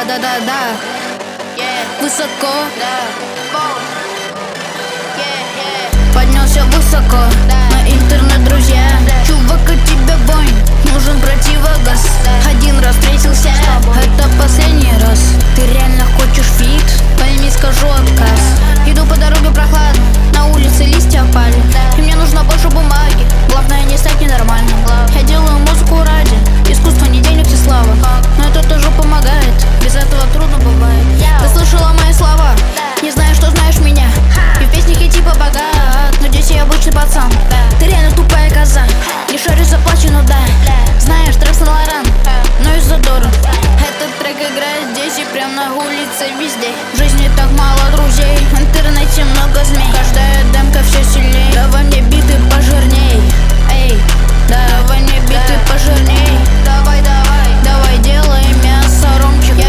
Да-да-да-да, высоко, поднялся высоко, на интернет, друзья. Чувак, от тебя вонь, нужен противогаз. Один раз встретился, это последний раз. Ты реально хочешь фит? Пойми, скажу отказ. Иду по дороге прохладно, на улице листья пали, и мне нужно больше бумаги. Главное не стать ненормальным. Я делаю музыку ради искусства, не денег и слава. Но это тоже помогает, без этого трудно бывает. Ты слышала мои слова, не знаю, что знаешь меня. И в песнях я типа богат, но здесь я обычный пацан. Ты реально тупая коза, не шарю, заплачу, ну да. Знаешь, трек Сан-Лоран, но из задора. Этот трек играет здесь и прям на улице везде. В жизни так мало друзей, в интернете много змей. Каждая демка все сильней. Давай мне биты пожирней, эй, давай мне биты пожирней. Давай, давай, давай, делай мясо, ромчик.